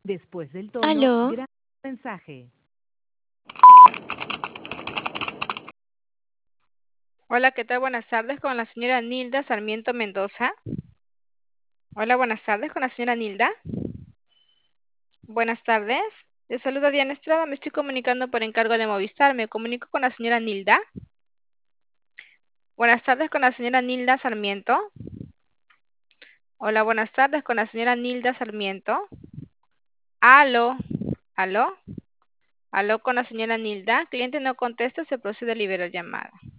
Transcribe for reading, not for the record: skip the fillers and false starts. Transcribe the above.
Después del tono, Aló, graba el mensaje. Hola, ¿qué tal? Buenas tardes con la señora Nilda Sarmiento Mendoza. Hola, buenas tardes con la señora Nilda. Buenas tardes. Le saluda Diana Estrada, me estoy comunicando por encargo de Movistar. Me comunico con la señora Nilda. Buenas tardes con la señora Nilda Sarmiento. Hola, buenas tardes con la señora Nilda Sarmiento. Aló, aló, aló con la señora Nilda. Cliente no contesta, se procede a liberar llamada.